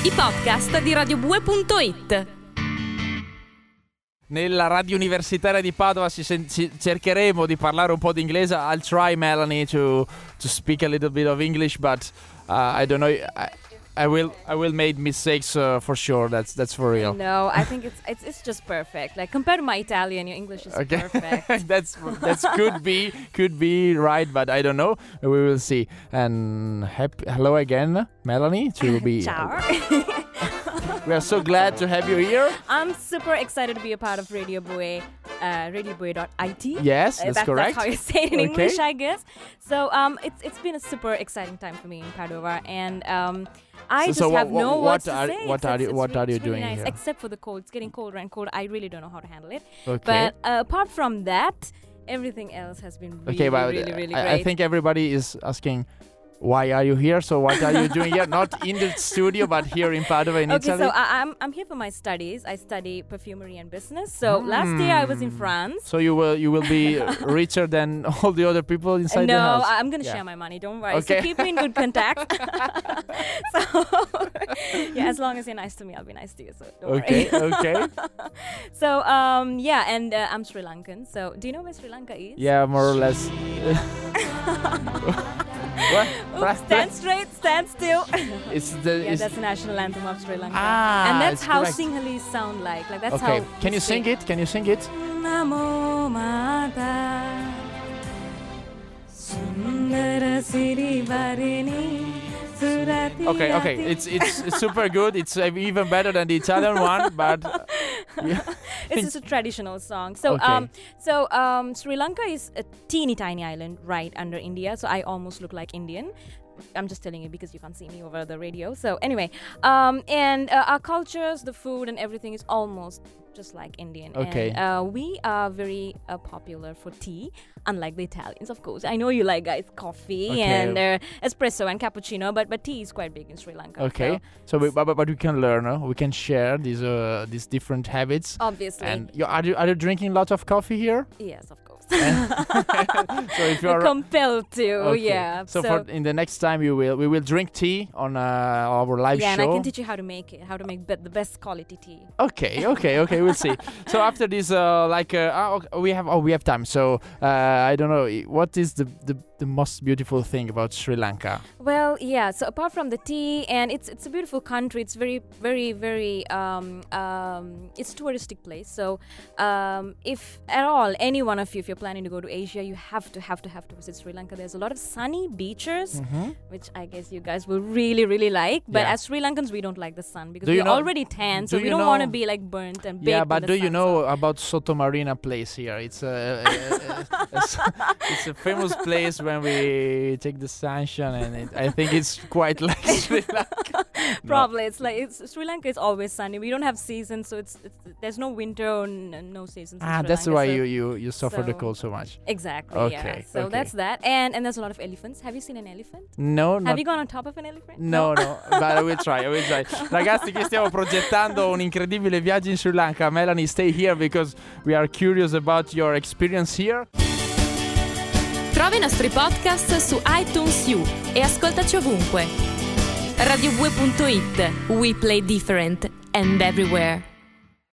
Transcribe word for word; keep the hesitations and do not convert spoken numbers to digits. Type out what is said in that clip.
i podcast di radio bue punto it. Nella radio universitaria di Padova ci, sen- ci cercheremo di parlare un po' di inglese. I'll try, Melanie, to to speak a little bit of English, but uh, I don't know. I, I will I will make mistakes uh, for sure. That's that's for real. No, I think it's it's it's just perfect. Like compared to my Italian, your English is Okay. perfect. that's that's could be could be right, but I don't know. We will see. And happy, hello again, Melanie. To be. Ciao. We are so glad to have you here. I'm super excited to be a part of Radio Bue, uh, radio bue dot I T. Yes, Uh, that's, that's, correct. that's how you say it in Okay. English, I guess. So um, it's it's been a super exciting time for me in Padova, and um, I So- just so have what- no what words are- to say. what It's- are it's- you- it's what really- are you it's really doing nice, here? Except for the cold, it's getting colder and colder. I really don't know how to handle it. Okay. But uh, apart from that, everything else has been really, Okay, but really, really I, great. I think everybody is asking, why are you here? So what are you doing here? Not in the studio, but here in Padova, in Okay, Italy. so I, I'm I'm here for my studies. I study perfumery and business. So last year I was in France. So you will you will be richer than all the other people inside no, the house. I'm gonna Yeah. share my money. Don't worry. Okay. So keep me in good contact. So yeah, as long as you're nice to me, I'll be nice to you. So don't Okay, worry. okay. So um yeah, and uh, I'm Sri Lankan. So do you know where Sri Lanka is? Yeah, more or less. What? Oops, stand straight, stand still. It's the. Yeah, it's that's the national anthem of Sri Lanka. Ah, and that's it's how correct. Sinhalese sound like. Like that's okay. how. Can we you sing it? Can you sing it? Namo Mata Sundara Siri Varini Surati. Okay, okay. It's it's, it's super good. It's uh, even better than the Italian one, but. Uh, yeah. It's just a traditional song. So Okay. um so um Sri Lanka is a teeny tiny island right under India. So I almost look like Indian. I'm just telling you because you can't see me over the radio. So anyway, um and uh, our cultures, the food and everything is almost just like Indian. Okay. And uh, we are very uh, popular for tea, unlike the Italians, of course. I know you like guys coffee Okay. and uh, espresso and cappuccino, but but tea is quite big in Sri Lanka. Okay. So, we, but, but but we can learn. Uh, we can share these uh these different habits. So, obviously. And you, are you are you drinking a lot of coffee here? Yes, of course. So if you are compelled to, Okay. yeah. So, for in the next time you will we will drink tea on uh, our live yeah, show. and I can teach you how to make it, how to make be- the best quality tea. Okay, okay, okay. We'll see. So after this, uh, like, uh, oh, okay, we have, oh, we have time. So uh, I don't know, what is the, the the most beautiful thing about Sri Lanka? Well, yeah. So apart from the tea, and it's it's a beautiful country. It's very, very, very. Um, um, it's a touristic place. So um, if at all any one of you, if you're planning to go to Asia, you have to have to have to visit Sri Lanka. There's a lot of sunny beaches, Mm-hmm. which I guess you guys will really, really like. But Yeah. as Sri Lankans, we don't like the sun because Do you we're know- already tan, so do we you don't want to know- be like burnt and baked. Yeah, in but the do you sun, know so- about Sotomarina place here? It's a, a, a, a, a it's a famous place when we take the sunshine, and it, I think it's quite like Sri Lanka. No. Probably it's like it's, Sri Lanka is always sunny. We don't have seasons, so it's, it's there's no winter or n- no seasons. in Ah, Sri that's Lanka, why so- you, you, you suffer the so- cold so much. Exactly. Okay, Yeah. So okay. that's that, and and there's a lot of elephants. Have you seen an elephant? No, Have not you gone on top of an elephant? No, no, but I will try, I will try. Ragazzi, che stiamo progettando un incredibile viaggio in Sri Lanka. Melanie, stay here because we are curious about your experience here. Trovi i nostri podcast su iTunes U e ascoltaci ovunque. radio bue punto it. We play different and everywhere.